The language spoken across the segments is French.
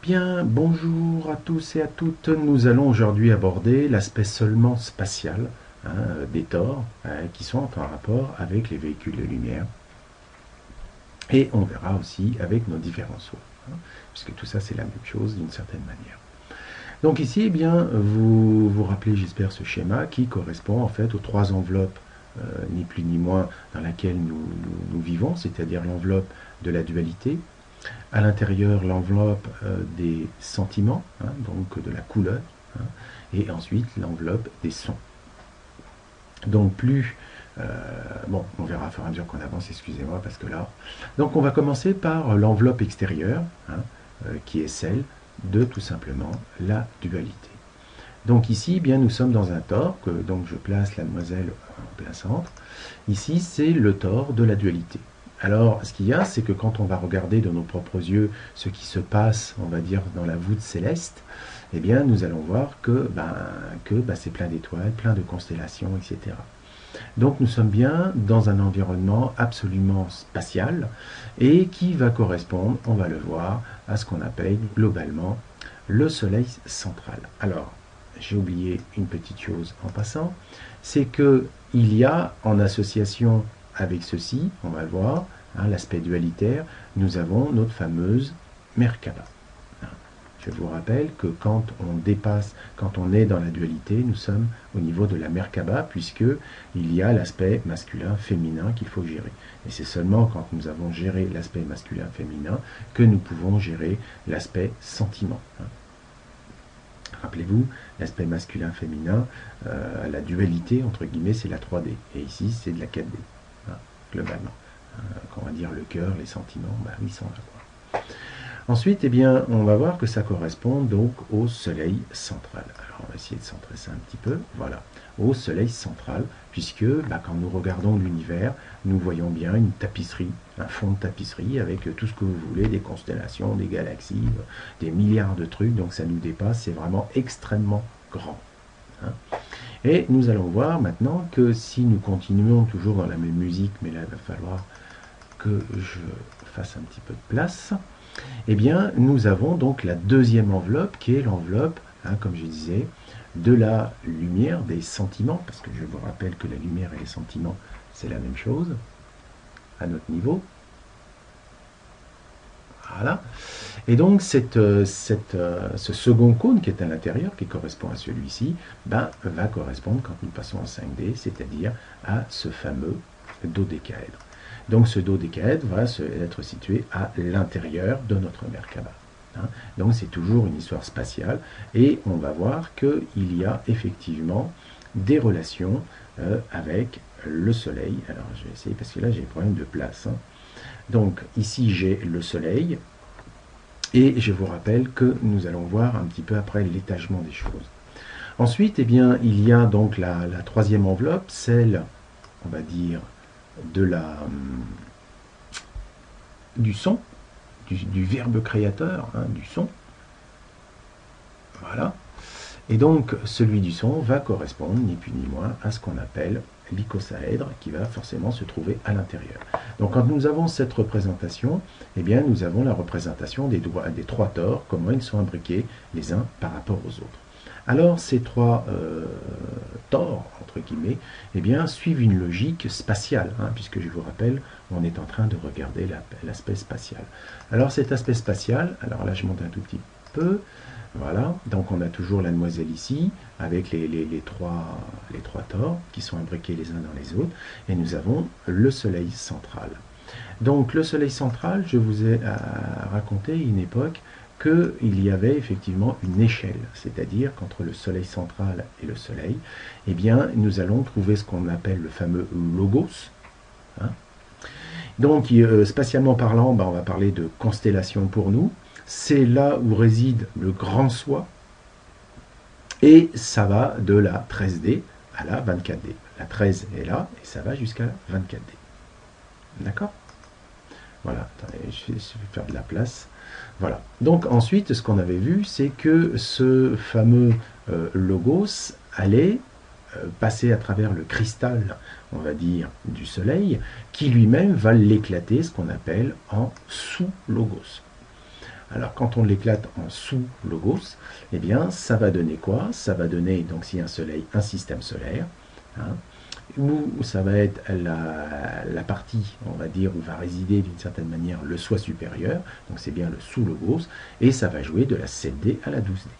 Bien, bonjour à tous et à toutes. Nous allons aujourd'hui aborder l'aspect seulement spatial des tores qui sont en rapport avec les véhicules de lumière. Et on verra aussi avec nos différents sauts, puisque tout ça c'est la même chose d'une certaine manière. Donc ici, eh bien, vous vous rappelez, j'espère, ce schéma qui correspond en fait aux trois enveloppes, ni plus ni moins, dans laquelle nous vivons, c'est-à-dire l'enveloppe de la dualité, à l'intérieur l'enveloppe des sentiments, donc de la couleur, et ensuite l'enveloppe des sons. Donc plus, bon, on verra au fur et à mesure qu'on avance, excusez-moi, parce que là... Donc on va commencer par l'enveloppe extérieure, qui est celle de tout simplement la dualité. Donc ici, eh bien, nous sommes dans un tore, donc je place la demoiselle en plein centre. Ici, c'est le tore de la dualité. Alors, ce qu'il y a, c'est que quand on va regarder de nos propres yeux ce qui se passe, on va dire, dans la voûte céleste, eh bien, nous allons voir que c'est plein d'étoiles, plein de constellations, etc. Donc, nous sommes bien dans un environnement absolument spatial et qui va correspondre, on va le voir, à ce qu'on appelle globalement le Soleil central. Alors, j'ai oublié une petite chose en passant, c'est que il y a en association avec ceci, on va le voir, l'aspect dualitaire, nous avons notre fameuse Merkaba. Je vous rappelle que quand on dépasse, quand on est dans la dualité, nous sommes au niveau de la Merkaba, puisque il y a l'aspect masculin-féminin qu'il faut gérer. Et c'est seulement quand nous avons géré l'aspect masculin-féminin que nous pouvons gérer l'aspect sentiment. Rappelez-vous, l'aspect masculin-féminin, la dualité, entre guillemets, c'est la 3D. Et ici, c'est de la 4D, globalement. On va dire le cœur, les sentiments, ils sont là, quoi. Ensuite, eh bien, on va voir que ça correspond donc au soleil central. Alors, on va essayer de centrer ça un petit peu. Voilà, au soleil central, puisque quand nous regardons l'univers, nous voyons bien une tapisserie, un fond de tapisserie avec tout ce que vous voulez, des constellations, des galaxies, des milliards de trucs, donc ça nous dépasse, c'est vraiment extrêmement grand. Et nous allons voir maintenant que si nous continuons toujours dans la même musique, mais là il va falloir que je fasse un petit peu de place, eh bien nous avons donc la deuxième enveloppe qui est l'enveloppe, comme je disais, de la lumière, des sentiments, parce que je vous rappelle que la lumière et les sentiments, c'est la même chose, à notre niveau. Voilà. Et donc ce second cône qui est à l'intérieur, qui correspond à celui-ci, va correspondre quand nous passons en 5D, c'est-à-dire à ce fameux dodécaèdre. Donc ce dodécaèdre va être situé à l'intérieur de notre Merkaba. Donc c'est toujours une histoire spatiale et on va voir qu'il y a effectivement des relations avec le Soleil. Alors je vais essayer parce que là j'ai des problèmes de place. Donc ici j'ai le Soleil et je vous rappelle que nous allons voir un petit peu après l'étagement des choses. Ensuite, eh bien, il y a donc la troisième enveloppe, celle, on va dire, de du son, du verbe créateur, du son. Voilà. Et donc, celui du son va correspondre, ni plus ni moins, à ce qu'on appelle l'icosaèdre, qui va forcément se trouver à l'intérieur. Donc, quand nous avons cette représentation, eh bien, nous avons la représentation des trois tores, comment ils sont imbriqués les uns par rapport aux autres. Alors, ces trois tores, entre guillemets, eh bien, suivent une logique spatiale, puisque je vous rappelle, on est en train de regarder l'aspect spatial. Alors, cet aspect spatial, alors là, je monte un tout petit peu, voilà, donc on a toujours la demoiselle ici, avec les trois tores qui sont imbriqués les uns dans les autres, et nous avons le soleil central. Donc, le soleil central, je vous ai raconté une époque qu'il y avait effectivement une échelle, c'est-à-dire qu'entre le soleil central et le soleil, eh bien, nous allons trouver ce qu'on appelle le fameux logos. Donc, spatialement parlant, on va parler de constellation pour nous. C'est là où réside le grand soi, et ça va de la 13D à la 24D. La 13 est là, et ça va jusqu'à la 24D. D'accord ? Voilà, attendez, je vais faire de la place. Voilà. Donc ensuite, ce qu'on avait vu, c'est que ce fameux logos allait passer à travers le cristal, on va dire, du soleil, qui lui-même va l'éclater, ce qu'on appelle en sous-logos. Alors quand on l'éclate en sous-logos, eh bien ça va donner quoi? Ça va donner, donc si un soleil, un système solaire, hein, où ça va être la partie, on va dire, où va résider d'une certaine manière le soi supérieur, donc c'est bien le sous-logos, et ça va jouer de la 7D à la 12D.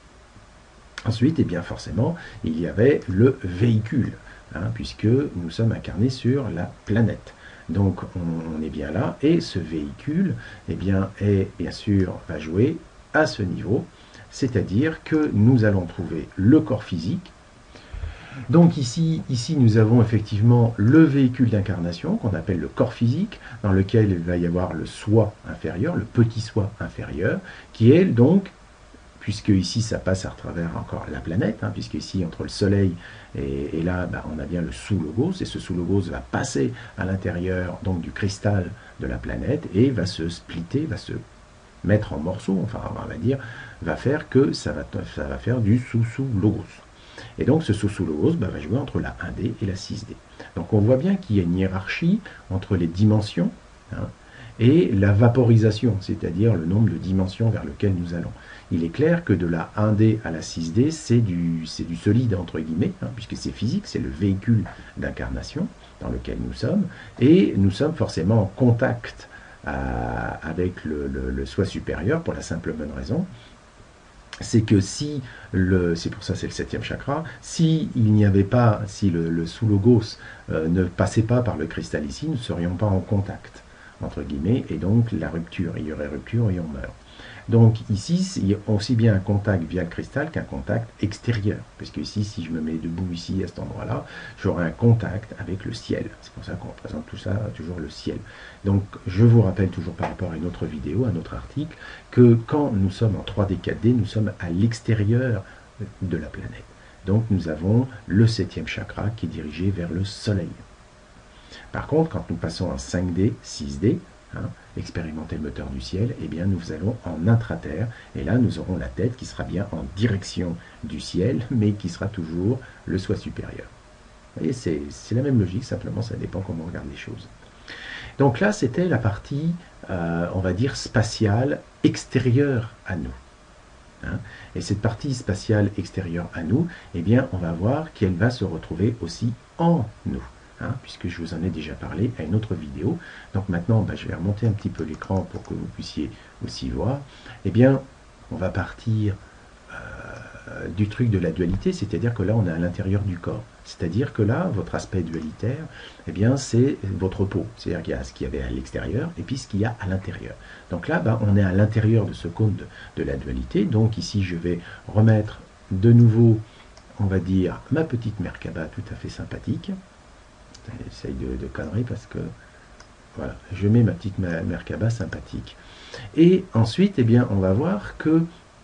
Ensuite, eh bien forcément, il y avait le véhicule, hein, puisque nous sommes incarnés sur la planète. Donc on est bien là, et ce véhicule, eh bien sûr, va jouer à ce niveau, c'est-à-dire que nous allons trouver le corps physique. Donc ici, nous avons effectivement le véhicule d'incarnation, qu'on appelle le corps physique, dans lequel il va y avoir le soi inférieur, le petit soi inférieur, qui est donc, puisque ici ça passe à travers encore la planète, hein, puisque ici entre le soleil et là on a bien le sous-logos, et ce sous-logos va passer à l'intérieur donc du cristal de la planète et va se splitter, va se mettre en morceaux, enfin on va dire, va faire que ça va faire du sous-sous-logos. Et donc ce sous-sous-logos va jouer entre la 1D et la 6D. Donc on voit bien qu'il y a une hiérarchie entre les dimensions, hein, et la vaporisation, c'est-à-dire le nombre de dimensions vers lequel nous allons. Il est clair que de la 1D à la 6D, c'est du solide, entre guillemets, hein, puisque c'est physique, c'est le véhicule d'incarnation dans lequel nous sommes, et nous sommes forcément en contact avec le soi supérieur, pour la simple bonne raison, c'est que si c'est pour ça c'est le 7e chakra, si il n'y avait pas, si le sous-logos ne passait pas par le cristal ici, nous ne serions pas en contact, entre guillemets, et donc la rupture, il y aurait rupture et on meurt. Donc ici, il y a aussi bien un contact via le cristal qu'un contact extérieur, puisque ici, si je me mets debout ici, à cet endroit-là, j'aurai un contact avec le ciel. C'est pour ça qu'on représente tout ça, toujours le ciel. Donc je vous rappelle toujours par rapport à une autre vidéo, un autre article, que quand nous sommes en 3D, 4D, nous sommes à l'extérieur de la planète. Donc nous avons le 7e chakra qui est dirigé vers le soleil. Par contre, quand nous passons en 5D, 6D, hein, expérimenter le moteur du ciel, eh bien nous allons en intraterre, et là nous aurons la tête qui sera bien en direction du ciel, mais qui sera toujours le soi supérieur. Vous voyez, c'est la même logique, simplement ça dépend comment on regarde les choses. Donc là, c'était la partie, on va dire, spatiale extérieure à nous. Hein. Et cette partie spatiale extérieure à nous, eh bien, on va voir qu'elle va se retrouver aussi en nous. Hein, puisque je vous en ai déjà parlé à une autre vidéo. Donc maintenant, je vais remonter un petit peu l'écran pour que vous puissiez aussi voir. Eh bien, on va partir du truc de la dualité, c'est-à-dire que là, on est à l'intérieur du corps. C'est-à-dire que là, votre aspect dualitaire, eh bien, c'est votre peau. C'est-à-dire qu'il y a ce qu'il y avait à l'extérieur et puis ce qu'il y a à l'intérieur. Donc là, on est à l'intérieur de ce cône de la dualité. Donc ici, je vais remettre de nouveau, on va dire, ma petite Merkaba tout à fait sympathique. J'essaye de conneries parce que voilà, je mets ma petite Merkaba sympathique. Et ensuite, eh bien, on va voir que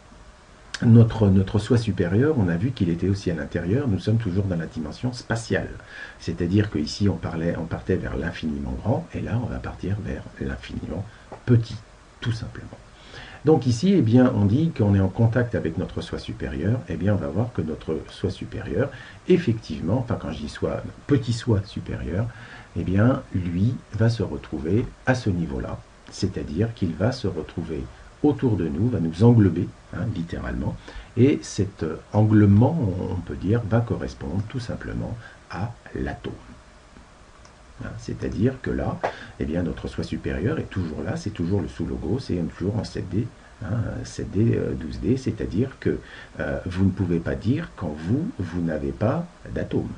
notre soi supérieur, on a vu qu'il était aussi à l'intérieur, nous sommes toujours dans la dimension spatiale. C'est-à-dire qu'ici, on partait vers l'infiniment grand, et là, on va partir vers l'infiniment petit, tout simplement. Donc ici, eh bien, on dit qu'on est en contact avec notre soi supérieur, eh bien, on va voir que notre soi supérieur, effectivement, enfin quand je dis soi, petit soi supérieur, eh bien, lui va se retrouver à ce niveau-là, c'est-à-dire qu'il va se retrouver autour de nous, va nous englober, hein, littéralement, et cet englobement, on peut dire, va correspondre tout simplement à l'atome. Hein, c'est-à-dire que là, eh bien, notre soi supérieur est toujours là, c'est toujours le sous-logo, c'est toujours en 7D, hein, 7D, 12D, c'est-à-dire que vous ne pouvez pas dire qu'en vous n'avez pas d'atome.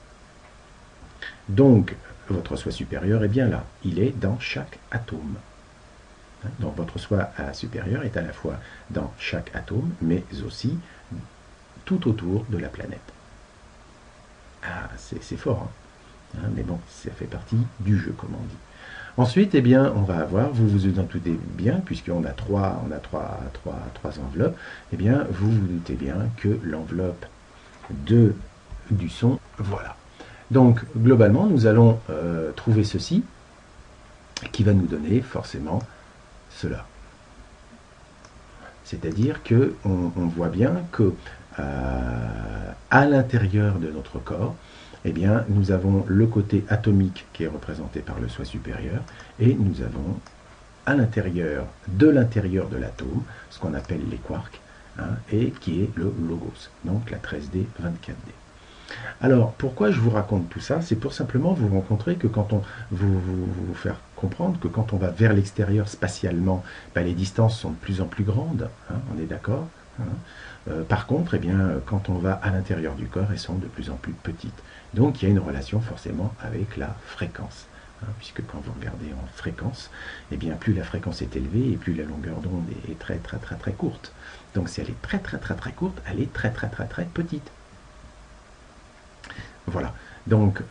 Donc, votre soi supérieur est bien là, il est dans chaque atome. Donc votre soi supérieur est à la fois dans chaque atome, mais aussi tout autour de la planète. Ah, c'est fort, hein, mais bon, ça fait partie du jeu, comme on dit. Ensuite, eh bien, on va avoir, vous vous en doutez bien, puisqu'on a trois enveloppes, eh bien, vous vous doutez bien que l'enveloppe du son, voilà. Donc, globalement, nous allons trouver ceci, qui va nous donner forcément cela. C'est-à-dire que on voit bien que à l'intérieur de notre corps, eh bien, nous avons le côté atomique qui est représenté par le soi supérieur, et nous avons à l'intérieur de l'atome, ce qu'on appelle les quarks, hein, et qui est le logos, donc la 13D 24D. Alors, pourquoi je vous raconte tout ça? C'est pour simplement vous rencontrer que quand on vous faire comprendre que quand on va vers l'extérieur spatialement, ben, les distances sont de plus en plus grandes, hein, on est d'accord, hein. Par contre, eh bien, quand on va à l'intérieur du corps, elles sont de plus en plus petites. Donc, il y a une relation forcément avec la fréquence. Hein, puisque quand vous regardez en fréquence, eh bien, plus la fréquence est élevée et plus la longueur d'onde est très très très très courte. Donc, si elle est très très très très courte, elle est très très très très petite. Voilà. Donc,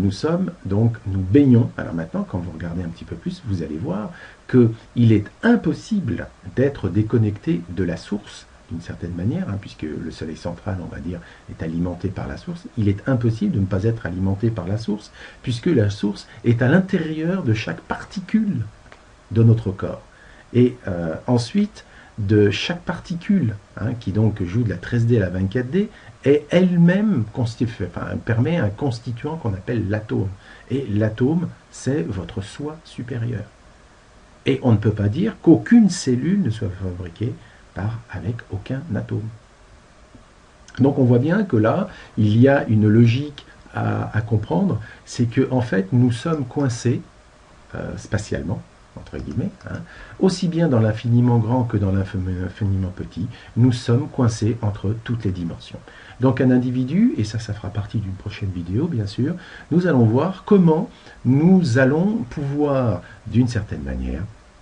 nous baignons. Alors maintenant, quand vous regardez un petit peu plus, vous allez voir qu'il est impossible d'être déconnecté de la source, d'une certaine manière, hein, puisque le soleil central, on va dire, est alimenté par la source. Il est impossible de ne pas être alimenté par la source, puisque la source est à l'intérieur de chaque particule de notre corps. Et ensuite, de chaque particule, hein, qui donc joue de la 13D à la 24D, est elle-même permet un constituant qu'on appelle l'atome. Et l'atome, c'est votre soi supérieur. Et on ne peut pas dire qu'aucune cellule ne soit fabriquée avec aucun atome. Donc on voit bien que là, il y a une logique à comprendre, c'est que en fait, nous sommes coincés spatialement, entre guillemets, hein, aussi bien dans l'infiniment grand que dans l'infiniment petit, nous sommes coincés entre toutes les dimensions. Donc un individu, et ça fera partie d'une prochaine vidéo bien sûr, nous allons voir comment nous allons pouvoir, d'une certaine manière,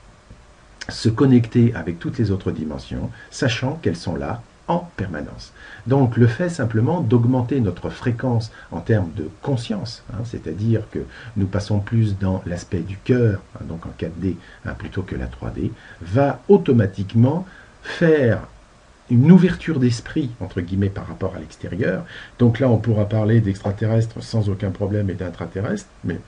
se connecter avec toutes les autres dimensions, sachant qu'elles sont là en permanence. Donc le fait simplement d'augmenter notre fréquence en termes de conscience, hein, c'est-à-dire que nous passons plus dans l'aspect du cœur, hein, donc en 4D hein, plutôt que la 3D, va automatiquement faire une ouverture d'esprit, entre guillemets, par rapport à l'extérieur. Donc là, on pourra parler d'extraterrestres sans aucun problème et d'intraterrestres, mais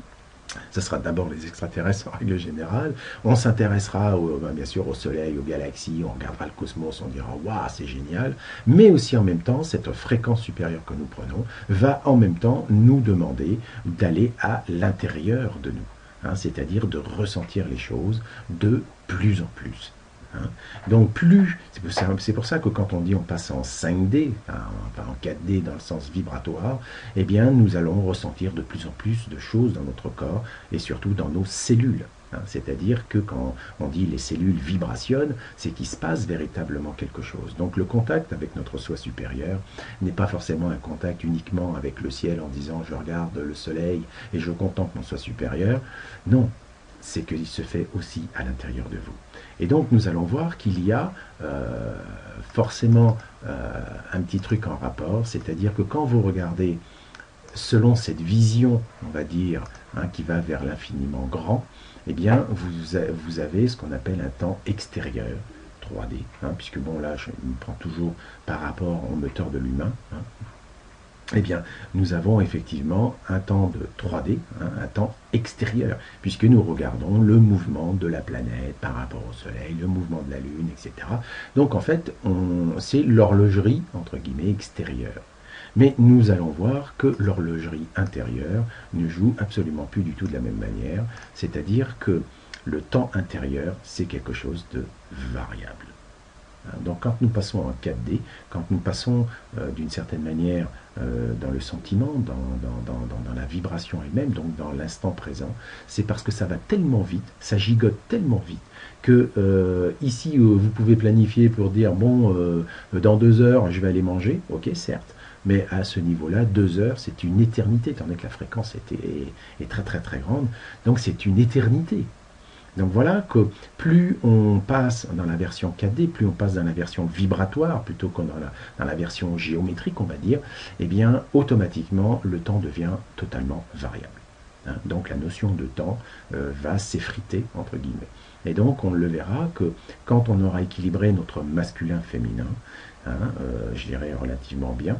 ce sera d'abord les extraterrestres en règle générale. On s'intéressera bien sûr au Soleil, aux galaxies, on regardera le cosmos, on dira « Waouh, c'est génial !» Mais aussi en même temps, cette fréquence supérieure que nous prenons va en même temps nous demander d'aller à l'intérieur de nous, hein, c'est-à-dire de ressentir les choses de plus en plus. Hein. Donc c'est pour ça que quand on dit on passe en 5D, enfin en 4D dans le sens vibratoire, eh bien nous allons ressentir de plus en plus de choses dans notre corps et surtout dans nos cellules. Hein. C'est-à-dire que quand on dit les cellules vibrationnent, c'est qu'il se passe véritablement quelque chose. Donc le contact avec notre soi supérieur n'est pas forcément un contact uniquement avec le ciel en disant je regarde le soleil et je contemple mon soi supérieur. Non, c'est qu'il se fait aussi à l'intérieur de vous. Et donc nous allons voir qu'il y a forcément un petit truc en rapport, c'est-à-dire que quand vous regardez selon cette vision, on va dire, hein, qui va vers l'infiniment grand, eh bien vous avez ce qu'on appelle un temps extérieur, 3D, hein, puisque bon là je me prends toujours par rapport au moteur de l'humain, hein. Eh bien, nous avons effectivement un temps de 3D, hein, un temps extérieur, puisque nous regardons le mouvement de la planète par rapport au Soleil, le mouvement de la Lune, etc. Donc en fait, c'est l'horlogerie, entre guillemets, extérieure. Mais nous allons voir que l'horlogerie intérieure ne joue absolument plus du tout de la même manière, c'est-à-dire que le temps intérieur, c'est quelque chose de variable. Donc quand nous passons en 4D, quand nous passons d'une certaine manière dans le sentiment, dans la vibration elle-même, donc dans l'instant présent, c'est parce que ça va tellement vite, ça gigote tellement vite, que ici vous pouvez planifier pour dire bon, dans 2 heures je vais aller manger, ok certes, mais à ce niveau-là, 2 heures c'est une éternité, étant donné que la fréquence est très très très grande, donc c'est une éternité. Donc voilà que plus on passe dans la version 4D, plus on passe dans la version vibratoire plutôt que dans la version géométrique, on va dire, eh bien automatiquement le temps devient totalement variable. Hein. Donc la notion de temps va s'effriter, entre guillemets. Et donc on le verra que quand on aura équilibré notre masculin-féminin, hein, je dirais relativement bien,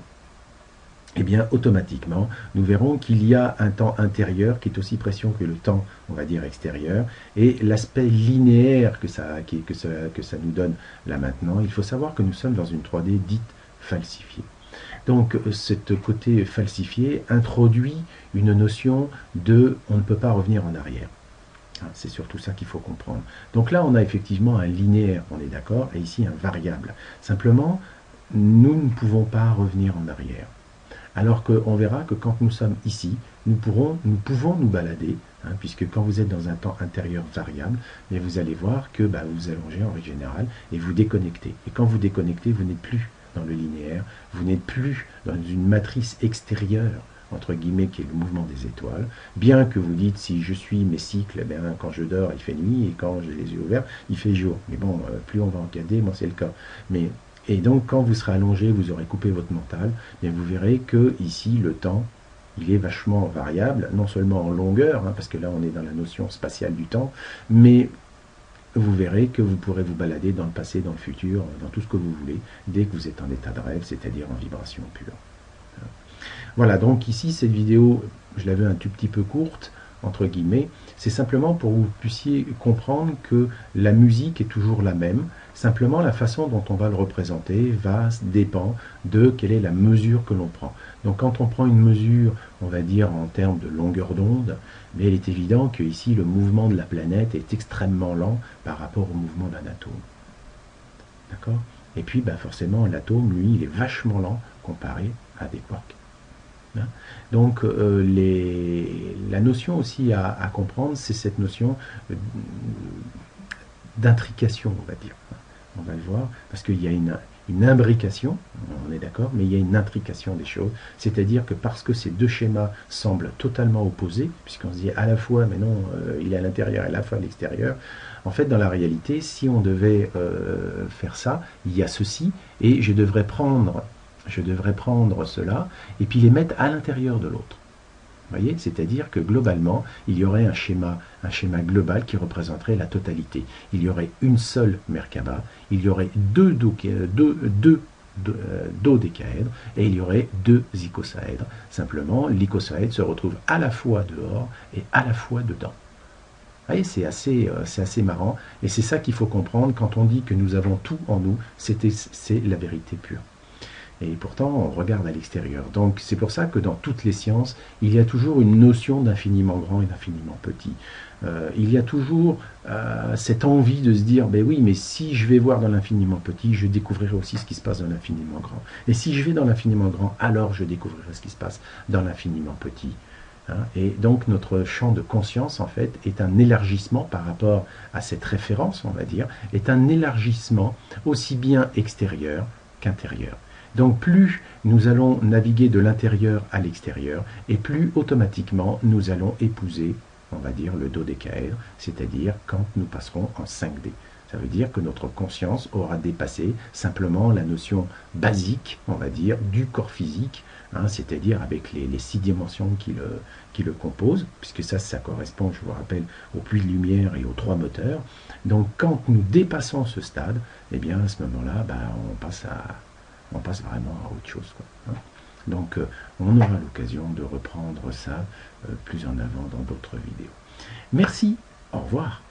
eh bien, automatiquement, nous verrons qu'il y a un temps intérieur qui est aussi précieux que le temps, on va dire, extérieur, et l'aspect linéaire que ça nous donne là maintenant. Il faut savoir que nous sommes dans une 3D dite falsifiée. Donc, ce côté falsifié introduit une notion de « on ne peut pas revenir en arrière ». Hein, c'est surtout ça qu'il faut comprendre. Donc là, on a effectivement un linéaire, on est d'accord, et ici un variable. Simplement, nous ne pouvons pas revenir en arrière. Alors qu'on verra que quand nous sommes ici, nous pouvons nous balader, hein, puisque quand vous êtes dans un temps intérieur variable, mais vous allez voir que vous allongez en règle générale et vous déconnectez. Et quand vous déconnectez, vous n'êtes plus dans le linéaire, vous n'êtes plus dans une matrice extérieure, entre guillemets, qui est le mouvement des étoiles, bien que vous dites, si je suis mes cycles, eh bien, quand je dors, il fait nuit, et quand j'ai les yeux ouverts, il fait jour. Mais bon, plus on va regarder, moi c'est le cas. Et donc, quand vous serez allongé, vous aurez coupé votre mental, bien vous verrez que ici, le temps, il est vachement variable, non seulement en longueur, hein, parce que là, on est dans la notion spatiale du temps, mais vous verrez que vous pourrez vous balader dans le passé, dans le futur, dans tout ce que vous voulez, dès que vous êtes en état de rêve, c'est-à-dire en vibration pure. Voilà, donc ici, cette vidéo, je l'avais un tout petit peu courte, entre guillemets, c'est simplement pour que vous puissiez comprendre que la musique est toujours la même, simplement la façon dont on va le représenter dépend de quelle est la mesure que l'on prend. Donc quand on prend une mesure, on va dire en termes de longueur d'onde, mais il est évident que ici le mouvement de la planète est extrêmement lent par rapport au mouvement d'un atome. D'accord? Et puis forcément l'atome, lui, il est vachement lent comparé à des quarks. Donc la notion aussi à comprendre, c'est cette notion d'intrication, on va dire. On va le voir, parce qu'il y a une imbrication, on est d'accord, mais il y a une intrication des choses, c'est-à-dire que parce que ces deux schémas semblent totalement opposés, puisqu'on se dit à la fois, mais non, il est à l'intérieur et à la fois à l'extérieur, en fait, dans la réalité, si on devait faire ça, il y a ceci, et je devrais prendre cela, et puis les mettre à l'intérieur de l'autre. Vous voyez, c'est-à-dire que globalement, il y aurait un schéma global qui représenterait la totalité. Il y aurait une seule Merkaba, il y aurait deux dodécaèdres et il y aurait deux icosaèdres. Simplement, l'icosaèdre se retrouve à la fois dehors et à la fois dedans. Vous voyez, c'est assez marrant, et c'est ça qu'il faut comprendre quand on dit que nous avons tout en nous, c'est la vérité pure. Et pourtant, on regarde à l'extérieur. Donc, c'est pour ça que dans toutes les sciences, il y a toujours une notion d'infiniment grand et d'infiniment petit. Il y a toujours cette envie de se dire, ben oui, mais si je vais voir dans l'infiniment petit, je découvrirai aussi ce qui se passe dans l'infiniment grand. Et si je vais dans l'infiniment grand, alors je découvrirai ce qui se passe dans l'infiniment petit. Hein. Et donc, notre champ de conscience, en fait, est un élargissement par rapport à cette référence, on va dire, est un élargissement aussi bien extérieur qu'intérieur. Donc plus nous allons naviguer de l'intérieur à l'extérieur, et plus automatiquement nous allons épouser, on va dire, le dodécaèdre, c'est-à-dire quand nous passerons en 5D. Ça veut dire que notre conscience aura dépassé simplement la notion basique, on va dire, du corps physique, hein, c'est-à-dire avec les 6 dimensions qui le composent, puisque ça correspond, je vous rappelle, au puits de lumière et aux 3 moteurs. Donc quand nous dépassons ce stade, eh bien à ce moment-là, on passe vraiment à autre chose, quoi, hein. Donc on aura l'occasion de reprendre ça plus en avant dans d'autres vidéos. Merci, au revoir.